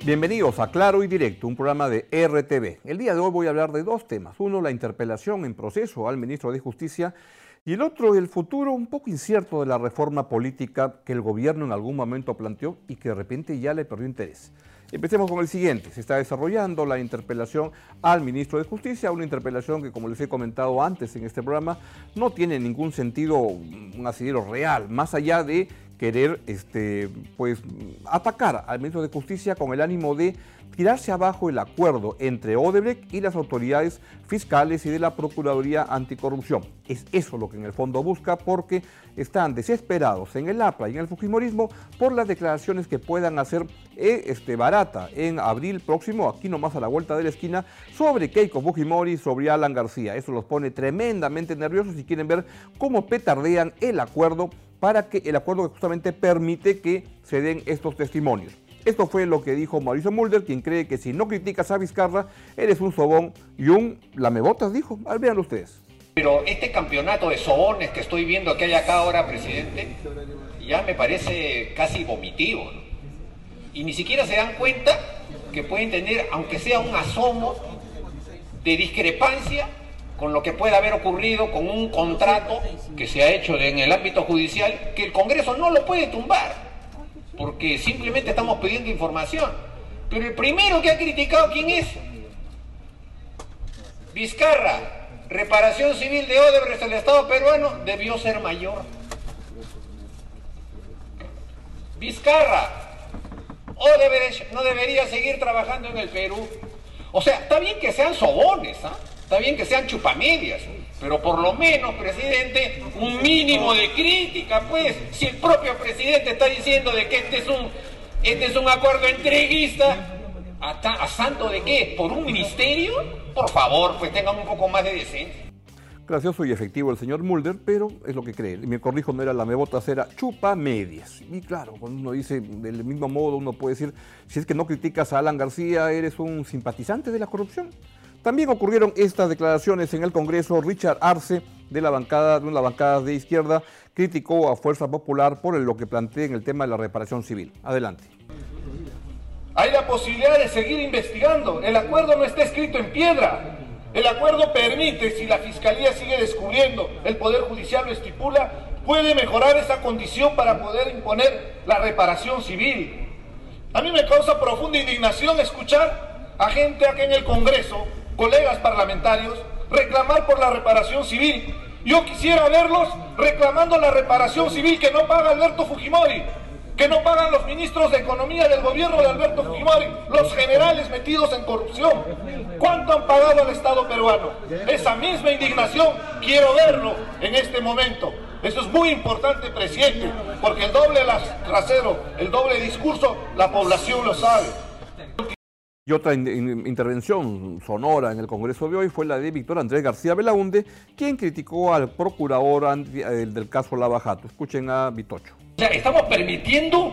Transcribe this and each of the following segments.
Bienvenidos a Claro y Directo, un programa de RTV. El día de hoy voy a hablar de dos temas. Uno, la interpelación en proceso al ministro de Justicia, y el otro, el futuro un poco incierto de la reforma política que el gobierno en algún momento planteó y que de repente ya le perdió interés. Empecemos con el siguiente. Se está desarrollando la interpelación al ministro de Justicia, una interpelación que, como les he comentado antes en este programa, no tiene ningún sentido, un asidero real, más allá de querer atacar al ministro de Justicia con el ánimo de tirarse abajo el acuerdo entre Odebrecht y las autoridades fiscales y de la Procuraduría Anticorrupción. Es eso lo que en el fondo busca, porque están desesperados en el APLA y en el fujimorismo por las declaraciones que puedan hacer Barata en abril próximo, aquí nomás a la vuelta de la esquina, sobre Keiko Fujimori, sobre Alan García. Eso los pone tremendamente nerviosos y quieren ver cómo petardean el acuerdo que justamente permite que se den estos testimonios. Esto fue lo que dijo Mauricio Mulder, quien cree que si no criticas a Vizcarra, eres un sobón y un lamebotas, dijo. A ver, véanlo ustedes. Pero este campeonato de sobones que estoy viendo que hay acá ahora, presidente, ya me parece casi vomitivo, ¿no? Y ni siquiera se dan cuenta que pueden tener, aunque sea un asomo de discrepancia con lo que pueda haber ocurrido con un contrato que se ha hecho en el ámbito judicial, que el Congreso no lo puede tumbar, porque simplemente estamos pidiendo información. Pero el primero que ha criticado, ¿quién es? Vizcarra. Reparación civil de Odebrecht del Estado peruano debió ser mayor. Vizcarra. Odebrecht no debería seguir trabajando en el Perú. O sea, está bien que sean sobones, ¿ah? Está bien que sean chupamedias, pero por lo menos, presidente, un mínimo de crítica, pues. Si el propio presidente está diciendo de que este es un acuerdo entreguista, ¿a santo de qué? ¿Por un ministerio? Por favor, pues tengan un poco más de decencia. Gracioso y efectivo el señor Mulder, pero es lo que cree. Me corrijo, no era lamebotas, era chupamedias. Y claro, cuando uno dice del mismo modo, uno puede decir, si es que no criticas a Alan García, eres un simpatizante de la corrupción. También ocurrieron estas declaraciones en el Congreso. Richard Arce, de una bancada de izquierda, criticó a Fuerza Popular por lo que plantea en el tema de la reparación civil. Adelante. Hay la posibilidad de seguir investigando. El acuerdo no está escrito en piedra. El acuerdo permite, si la Fiscalía sigue descubriendo, el Poder Judicial lo estipula, puede mejorar esa condición para poder imponer la reparación civil. A mí me causa profunda indignación escuchar a gente aquí en el Congreso, colegas parlamentarios, reclamar por la reparación civil. Yo quisiera verlos reclamando la reparación civil que no paga Alberto Fujimori, que no pagan los ministros de Economía del gobierno de Alberto Fujimori, los generales metidos en corrupción. ¿Cuánto han pagado al Estado peruano? Esa misma indignación quiero verlo en este momento. Eso es muy importante, presidente, porque el doble trasero, el doble discurso, la población lo sabe. Y otra intervención sonora en el Congreso de hoy fue la de Víctor Andrés García Belaunde, quien criticó al procurador del caso Lava Jato. Escuchen a Vitocho. O sea, estamos permitiendo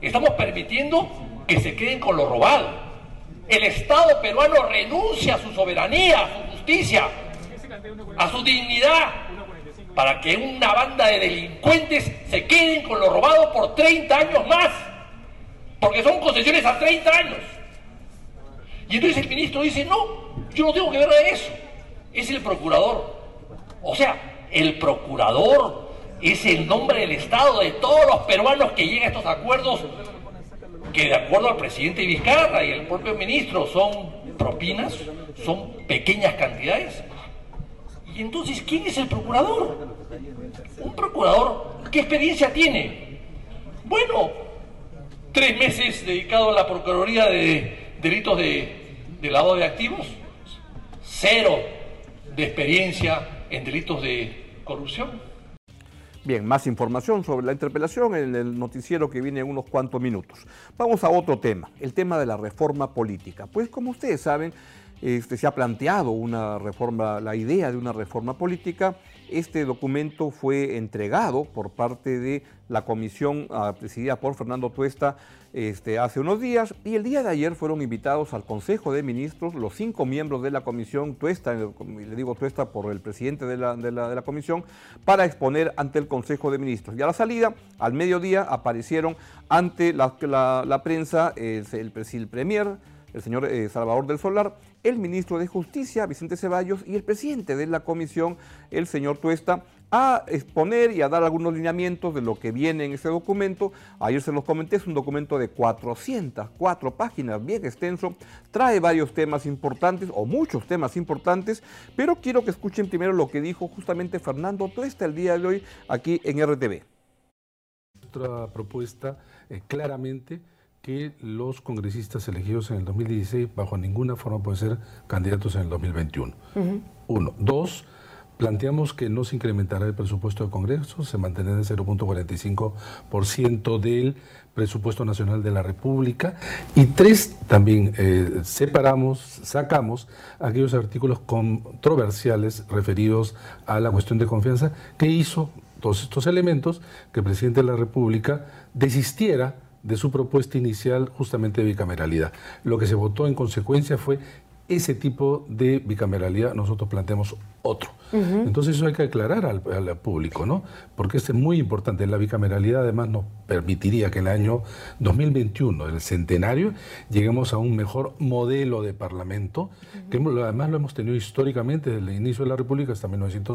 que se queden con lo robado. El Estado peruano renuncia a su soberanía, a su justicia, a su dignidad, para que una banda de delincuentes se queden con lo robado por 30 años más, porque son concesiones a 30 años. Y entonces el ministro dice, no, yo no tengo que ver nada de eso, es el procurador. O sea, el procurador es el nombre del Estado de todos los peruanos que llegan a estos acuerdos, que de acuerdo al presidente Vizcarra y el propio ministro son propinas, son pequeñas cantidades. Y entonces, ¿quién es el procurador? Un procurador, ¿qué experiencia tiene? Bueno, 3 meses dedicado a la Procuraduría de Delitos de lavado de activos, 0 de experiencia en delitos de corrupción. Bien, más información sobre la interpelación en el noticiero que viene en unos cuantos minutos. Vamos a otro tema, el tema de la reforma política. Pues como ustedes saben, se ha planteado una reforma, la idea de una reforma política. Este documento fue entregado por parte de la comisión presidida por Fernando Tuesta hace unos días, y el día de ayer fueron invitados al Consejo de Ministros los 5 miembros de la comisión Tuesta, le digo Tuesta por el presidente de la comisión, para exponer ante el Consejo de Ministros. Y a la salida, al mediodía, aparecieron ante la prensa el premier, el señor Salvador del Solar, el ministro de Justicia, Vicente Ceballos, y el presidente de la comisión, el señor Tuesta, a exponer y a dar algunos lineamientos de lo que viene en ese documento. Ayer se los comenté, es un documento de 404 páginas, bien extenso, trae varios temas importantes, o muchos temas importantes, pero quiero que escuchen primero lo que dijo justamente Fernando Tuesta el día de hoy aquí en RTV. Nuestra propuesta claramente que los congresistas elegidos en el 2016 bajo ninguna forma pueden ser candidatos en el 2021. Uno. Dos, planteamos que no se incrementará el presupuesto del Congreso, se mantendrá en 0.45% del presupuesto nacional de la República. Y tres, también sacamos aquellos artículos controversiales referidos a la cuestión de confianza que hizo todos estos elementos que el presidente de la República desistiera de su propuesta inicial justamente de bicameralidad. Lo que se votó en consecuencia fue ese tipo de bicameralidad, nosotros planteamos otro. Entonces eso hay que aclarar al público, ¿no? Porque es muy importante. La bicameralidad además nos permitiría que en el año 2021, el centenario, lleguemos a un mejor modelo de parlamento, que además lo hemos tenido históricamente desde el inicio de la República hasta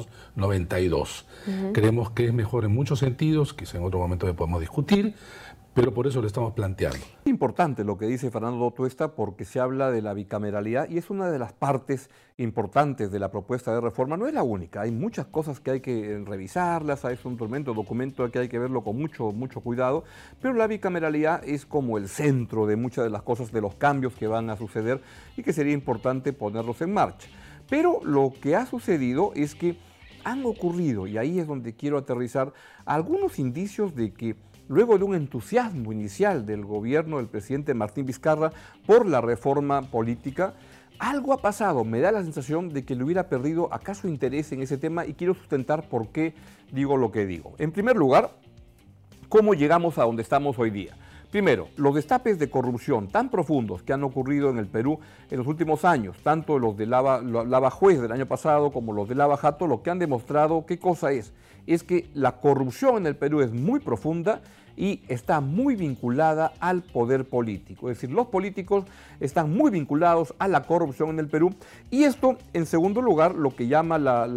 1992. Creemos que es mejor en muchos sentidos, quizá en otro momento podemos discutir, pero por eso lo estamos planteando. Es importante lo que dice Fernando Tuesta porque se habla de la bicameralidad y es una de las partes importantes de la propuesta de reforma. No es la única, hay muchas cosas que hay que revisarlas, es un tremendo documento que hay que verlo con mucho cuidado, pero la bicameralidad es como el centro de muchas de las cosas, de los cambios que van a suceder y que sería importante ponerlos en marcha. Pero lo que ha sucedido es que han ocurrido, y ahí es donde quiero aterrizar, algunos indicios de que luego de un entusiasmo inicial del gobierno del presidente Martín Vizcarra por la reforma política, algo ha pasado. Me da la sensación de que le hubiera perdido acaso interés en ese tema y quiero sustentar por qué digo lo que digo. En primer lugar, ¿cómo llegamos a donde estamos hoy día? Primero, los destapes de corrupción tan profundos que han ocurrido en el Perú en los últimos años, tanto los de Lava Juez del año pasado como los de Lava Jato, lo que han demostrado, ¿qué cosa es? Es que la corrupción en el Perú es muy profunda y está muy vinculada al poder político. Es decir, los políticos están muy vinculados a la corrupción en el Perú. Y esto, en segundo lugar, lo que llama a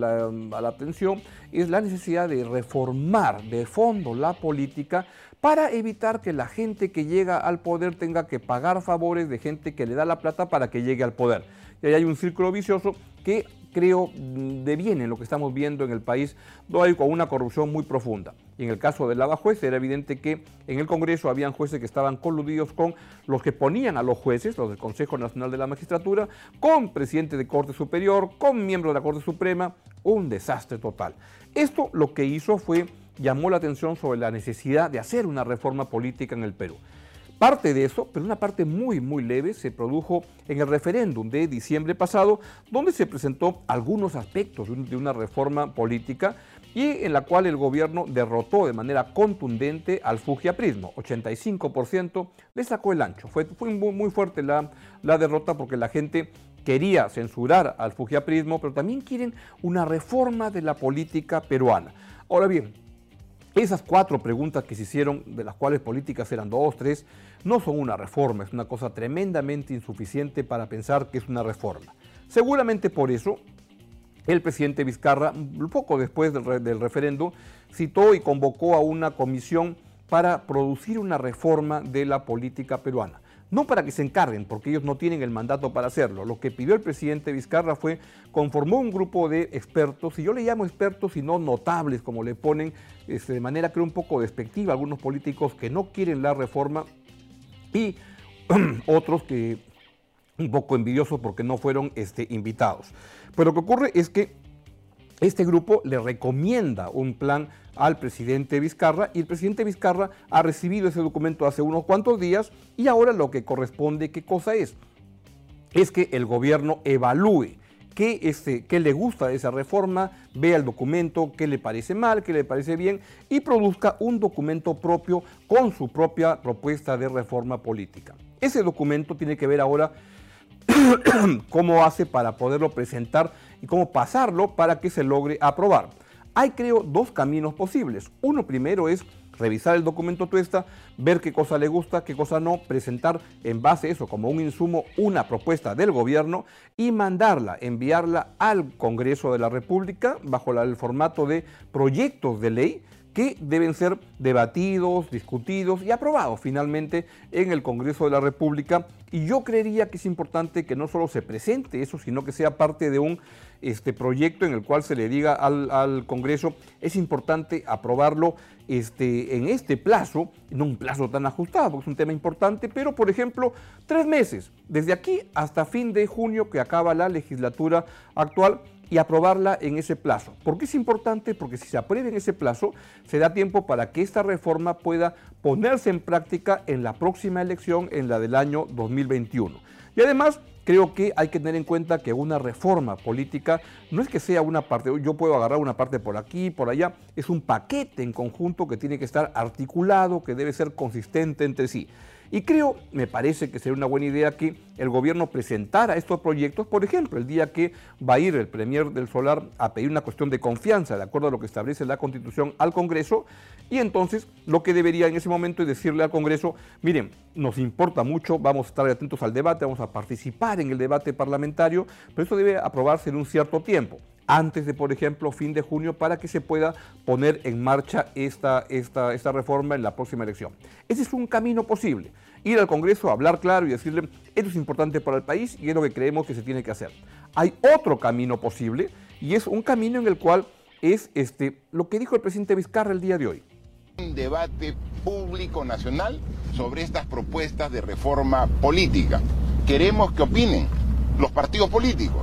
la atención es la necesidad de reformar de fondo la política para evitar que la gente que llega al poder tenga que pagar favores de gente que le da la plata para que llegue al poder. Y ahí hay un círculo vicioso que creo deviene en lo que estamos viendo en el país, donde hay con una corrupción muy profunda. Y en el caso de Lava Juez era evidente que en el Congreso habían jueces que estaban coludidos con los que ponían a los jueces, los del Consejo Nacional de la Magistratura, con presidente de Corte Superior, con miembros de la Corte Suprema, un desastre total. Esto lo que hizo fue, llamó la atención sobre la necesidad de hacer una reforma política en el Perú. Parte de eso, pero una parte muy leve, se produjo en el referéndum de diciembre pasado, donde se presentó algunos aspectos de una reforma política y en la cual el gobierno derrotó de manera contundente al fujiaprismo. 85% le sacó el ancho. Fue muy fuerte la derrota porque la gente quería censurar al fujiaprismo, pero también quieren una reforma de la política peruana. Ahora bien, esas 4 preguntas que se hicieron, de las cuales políticas eran 2, 3, no son una reforma, es una cosa tremendamente insuficiente para pensar que es una reforma. Seguramente por eso el presidente Vizcarra, poco después del referendo, citó y convocó a una comisión para producir una reforma de la política peruana. No para que se encarguen, porque ellos no tienen el mandato para hacerlo. Lo que pidió el presidente Vizcarra fue, conformó un grupo de expertos, y yo le llamo expertos y no notables, como le ponen de manera creo un poco despectiva a algunos políticos que no quieren la reforma, y otros que un poco envidiosos porque no fueron invitados. Pero lo que ocurre es que este grupo le recomienda un plan al presidente Vizcarra y el presidente Vizcarra ha recibido ese documento hace unos cuantos días y ahora lo que corresponde, ¿qué cosa es? es que el gobierno evalúe qué le gusta de esa reforma, vea el documento, qué le parece mal, qué le parece bien y produzca un documento propio con su propia propuesta de reforma política. Ese documento tiene que ver ahora cómo hace para poderlo presentar y cómo pasarlo para que se logre aprobar. Hay, creo, dos caminos posibles. Uno primero es revisar el documento tuesta, ver qué cosa le gusta, qué cosa no, presentar en base a eso como un insumo una propuesta del gobierno y mandarla, enviarla al Congreso de la República bajo el formato de proyectos de ley que deben ser debatidos, discutidos y aprobados finalmente en el Congreso de la República. Y yo creería que es importante que no solo se presente eso, sino que sea parte de un proyecto en el cual se le diga al Congreso, es importante aprobarlo en este plazo, no un plazo tan ajustado, porque es un tema importante, pero por ejemplo, 3 meses, desde aquí hasta fin de junio que acaba la legislatura actual, y aprobarla en ese plazo. ¿Por qué es importante? Porque si se aprueba en ese plazo, se da tiempo para que esta reforma pueda ponerse en práctica en la próxima elección, en la del año 2021. Y además, creo que hay que tener en cuenta que una reforma política no es que sea una parte, yo puedo agarrar una parte por aquí, por allá, es un paquete en conjunto que tiene que estar articulado, que debe ser consistente entre sí. Y creo, me parece que sería una buena idea que el gobierno presentara estos proyectos, por ejemplo, el día que va a ir el premier del Solar a pedir una cuestión de confianza, de acuerdo a lo que establece la Constitución, al Congreso, y entonces lo que debería en ese momento es decirle al Congreso, miren, nos importa mucho, vamos a estar atentos al debate, vamos a participar en el debate parlamentario, pero esto debe aprobarse en un cierto tiempo, antes de, por ejemplo, fin de junio, para que se pueda poner en marcha esta reforma en la próxima elección. Ese es un camino posible. Ir al Congreso, hablar claro y decirle, esto es importante para el país y es lo que creemos que se tiene que hacer. Hay otro camino posible y es un camino en el cual es lo que dijo el presidente Vizcarra el día de hoy. Un debate público nacional sobre estas propuestas de reforma política. Queremos que opinen los partidos políticos,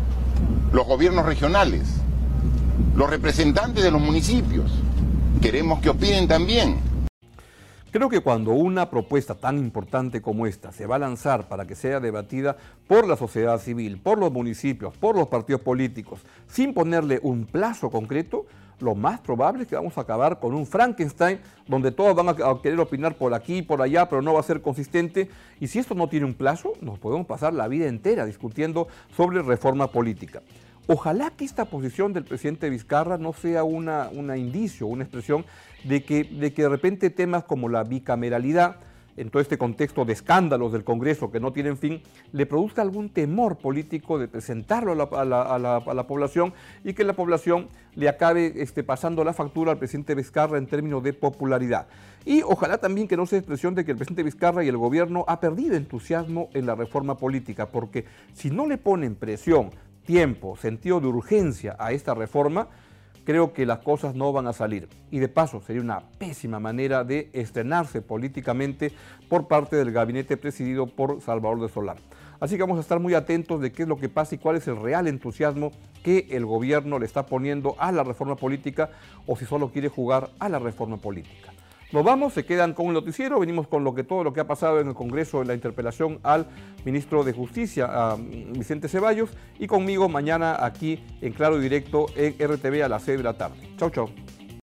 los gobiernos regionales, los representantes de los municipios. Queremos que opinen también. Creo que cuando una propuesta tan importante como esta se va a lanzar para que sea debatida por la sociedad civil, por los municipios, por los partidos políticos, sin ponerle un plazo concreto, lo más probable es que vamos a acabar con un Frankenstein donde todos van a querer opinar por aquí y por allá, pero no va a ser consistente. Y si esto no tiene un plazo, nos podemos pasar la vida entera discutiendo sobre reforma política. Ojalá que esta posición del presidente Vizcarra no sea un indicio, una expresión de que de repente temas como la bicameralidad, en todo este contexto de escándalos del Congreso que no tienen fin, le produzca algún temor político de presentarlo a la población y que la población le acabe pasando la factura al presidente Vizcarra en términos de popularidad. Y ojalá también que no sea expresión de que el presidente Vizcarra y el gobierno ha perdido entusiasmo en la reforma política, porque si no le ponen presión, tiempo, sentido de urgencia a esta reforma, creo que las cosas no van a salir. Y de paso, sería una pésima manera de estrenarse políticamente por parte del gabinete presidido por Salvador de Solá. Así que vamos a estar muy atentos de qué es lo que pasa y cuál es el real entusiasmo que el gobierno le está poniendo a la reforma política o si solo quiere jugar a la reforma política. Nos vamos, se quedan con el noticiero, venimos con todo lo que ha pasado en el Congreso en la interpelación al ministro de Justicia, a Vicente Ceballos, y conmigo mañana aquí en Claro y Directo en RTV a las 6 de la tarde. Chau, chau.